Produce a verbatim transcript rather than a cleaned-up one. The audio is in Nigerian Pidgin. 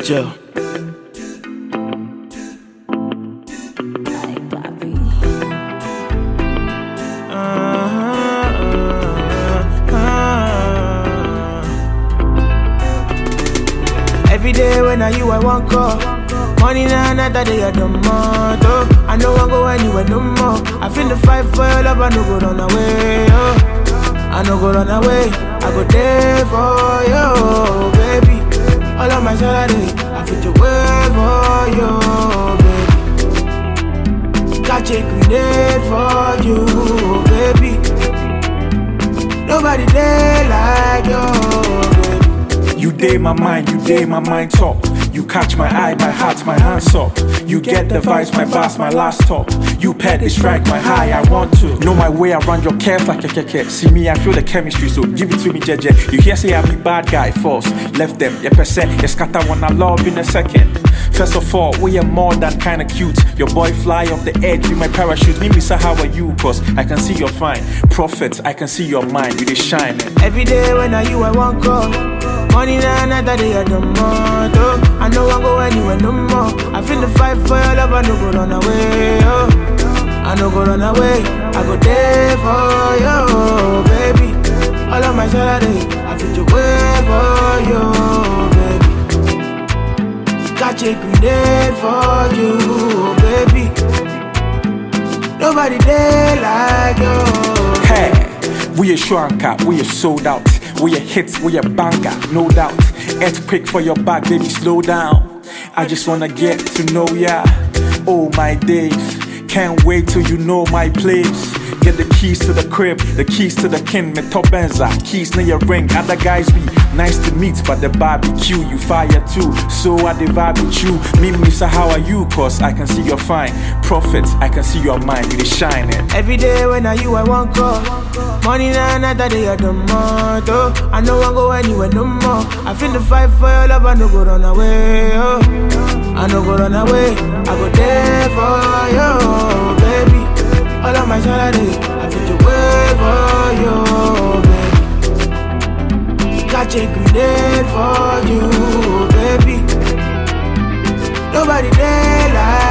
Joe. Every day when I you I want call. Money na another day I don't want. Oh, I know I go anywhere no more. I feel the fight for your love, I no go run away. Oh, I no go run away. I go there for you, baby. All of my salary, I feel to wait for you, baby. Catch a grenade for you, baby. Nobody there like you, baby. You day my mind, you day my mind top. You catch my eye, my heart, my hands up. You get the vibes, my bass, my last top. You pet the strike, my high, I want to know my way around your curve like a keke. See me, I feel the chemistry, so give it to me, J J. You hear say I be bad guy first. Left them, yeah percent, yeah scatter one I love in a second. First of all, we are more than kinda cute. Your boy fly off the edge with my parachute. Me, Mister How are you? Cause I can see you're fine. Prophet, I can see your mind, you dey shine. Every day when I you I want call. Money na another day I don't want. Oh, I know I go anywhere no more. I feel the fight for your love, I no go run away. Oh, I no go run away. I go there for you, baby. All of my salary, I feel to wait for you, baby. Catch a grenade for you, baby. Nobody there like you. Hey, we a shwanka, we a sold out. We a hits, we a banger, no doubt. Earthquake for your back, baby, slow down. I just wanna get to know ya. Oh my days, can't wait till you know my place. Get the keys to the crib, the keys to the kin, me top benza, keys near your ring. Other guys be nice to meet, but the barbecue, you fire too. So I the vibe with you. Me, Mister How are you? Cause I can see you're fine. Prophet, I can see your mind, you shining. Every day when I you I want call. Money na another day I don't want. Oh, I know I go anywhere no more. I feel the fight for your love, I no go run away. Oh, I no go run away. I go there for you, baby. All of my salary, I feel to wait for you, baby. Catch a grenade for you, baby. Nobody there like